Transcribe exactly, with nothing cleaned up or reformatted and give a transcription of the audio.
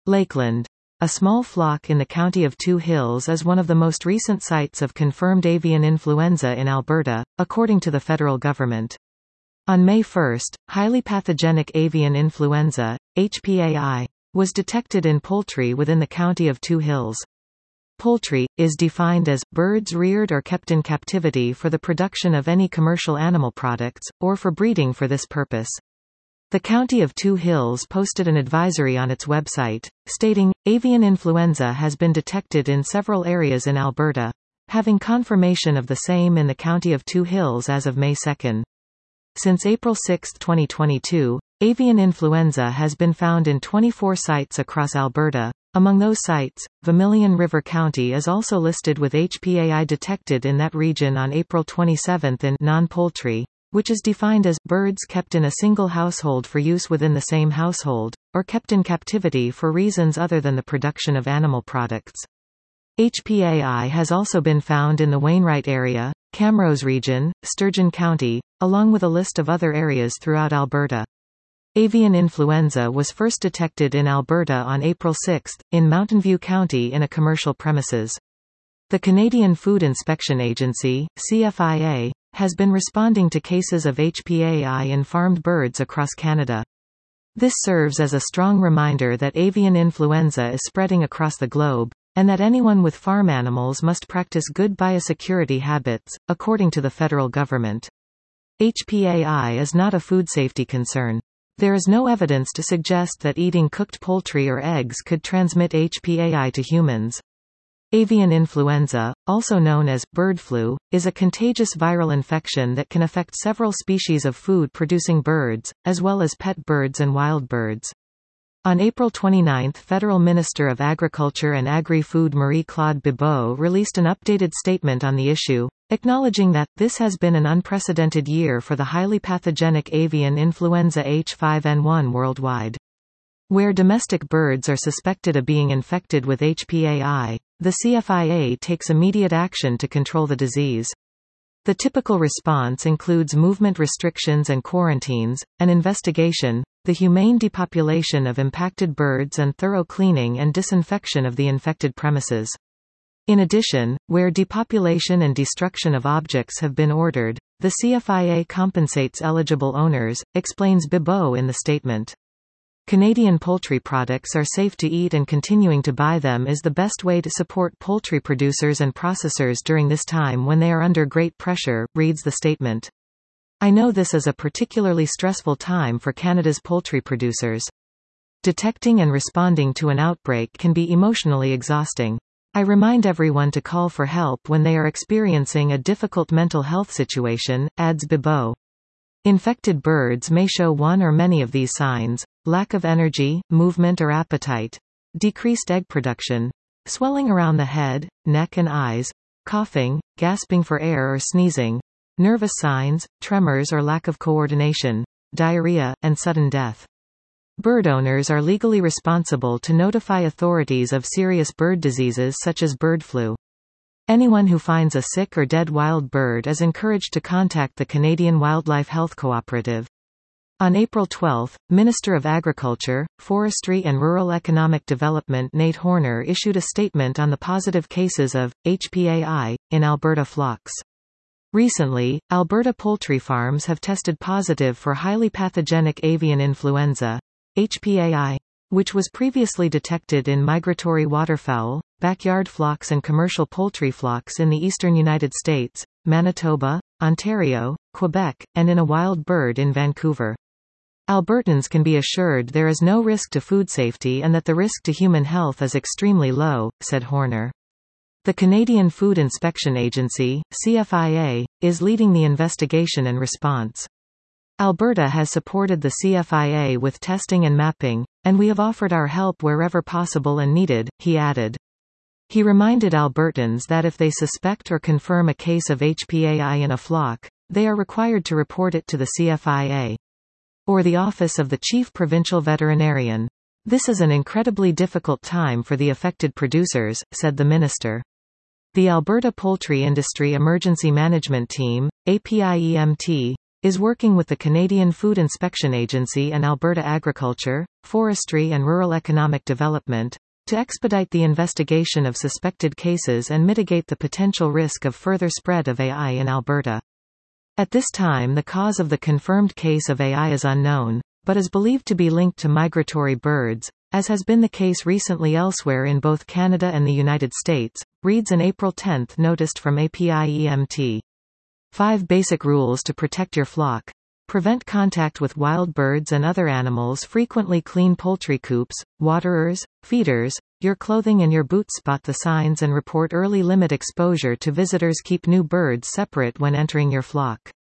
Lakeland. A small flock in the county of Two Hills is one of the most recent sites of confirmed avian influenza in Alberta, according to the federal government. On May first, highly pathogenic avian influenza, H P A I, was detected in poultry within the county of Two Hills. Poultry is defined as birds reared or kept in captivity for the production of any commercial animal products, or for breeding for this purpose. The County of Two Hills posted an advisory on its website, stating, avian influenza has been detected in several areas in Alberta, having confirmation of the same in the County of Two Hills as of May second. Since April sixth twenty twenty-two, avian influenza has been found in twenty-four sites across Alberta. Among those sites, Vermilion River County is also listed with H P A I detected in that region on April twenty-seventh in non-poultry, which is defined as birds kept in a single household for use within the same household, or kept in captivity for reasons other than the production of animal products. H P A I has also been found in the Wainwright area, Camrose region, Sturgeon County, along with a list of other areas throughout Alberta. Avian influenza was first detected in Alberta on April sixth, in Mountain View County in a commercial premises. The Canadian Food Inspection Agency, C F I A, has been responding to cases of H P A I in farmed birds across Canada. This serves as a strong reminder that avian influenza is spreading across the globe, and that anyone with farm animals must practice good biosecurity habits, according to the federal government. H P A I is not a food safety concern. There is no evidence to suggest that eating cooked poultry or eggs could transmit H P A I to humans. Avian influenza, also known as bird flu, is a contagious viral infection that can affect several species of food-producing birds, as well as pet birds and wild birds. On April twenty-ninth, Federal Minister of Agriculture and Agri-Food Marie-Claude Bibeau released an updated statement on the issue, acknowledging that, this has been an unprecedented year for the highly pathogenic avian influenza H five N one worldwide. Where domestic birds are suspected of being infected with H P A I, the C F I A takes immediate action to control the disease. The typical response includes movement restrictions and quarantines, an investigation, the humane depopulation of impacted birds and thorough cleaning and disinfection of the infected premises. In addition, where depopulation and destruction of objects have been ordered, the C F I A compensates eligible owners, explains Bibeau in the statement. Canadian poultry products are safe to eat, and continuing to buy them is the best way to support poultry producers and processors during this time when they are under great pressure, reads the statement. I know this is a particularly stressful time for Canada's poultry producers. Detecting and responding to an outbreak can be emotionally exhausting. I remind everyone to call for help when they are experiencing a difficult mental health situation, adds Bibeau. Infected birds may show one or many of these signs: lack of energy, movement or appetite, decreased egg production, swelling around the head, neck and eyes, coughing, gasping for air or sneezing, nervous signs, tremors or lack of coordination, diarrhea, and sudden death. Bird owners are legally responsible to notify authorities of serious bird diseases such as bird flu. Anyone who finds a sick or dead wild bird is encouraged to contact the Canadian Wildlife Health Cooperative. On April twelfth, Minister of Agriculture, Forestry and Rural Economic Development Nate Horner issued a statement on the positive cases of H P A I in Alberta flocks. Recently, Alberta poultry farms have tested positive for highly pathogenic avian influenza, H P A I, which was previously detected in migratory waterfowl, backyard flocks and commercial poultry flocks in the eastern United States, Manitoba, Ontario, Quebec, and in a wild bird in Vancouver. Albertans can be assured there is no risk to food safety and that the risk to human health is extremely low, said Horner. The Canadian Food Inspection Agency, C F I A, is leading the investigation and response. Alberta has supported the C F I A with testing and mapping, and we have offered our help wherever possible and needed, he added. He reminded Albertans that if they suspect or confirm a case of H P A I in a flock, they are required to report it to the C F I A or the Office of the Chief Provincial Veterinarian. This is an incredibly difficult time for the affected producers, said the minister. The Alberta Poultry Industry Emergency Management Team, A P I E M T, is working with the Canadian Food Inspection Agency and Alberta Agriculture, Forestry and Rural Economic Development to expedite the investigation of suspected cases and mitigate the potential risk of further spread of A I in Alberta. At this time, the cause of the confirmed case of A I is unknown, but is believed to be linked to migratory birds, as has been the case recently elsewhere in both Canada and the United States, reads an April tenth notice from A P I E M T. five Basic rules to protect your flock. Prevent contact with wild birds and other animals. Frequently clean poultry coops, waterers, feeders, your clothing and your boots. Spot the signs and report early. Limit exposure to visitors. Keep new birds separate when entering your flock.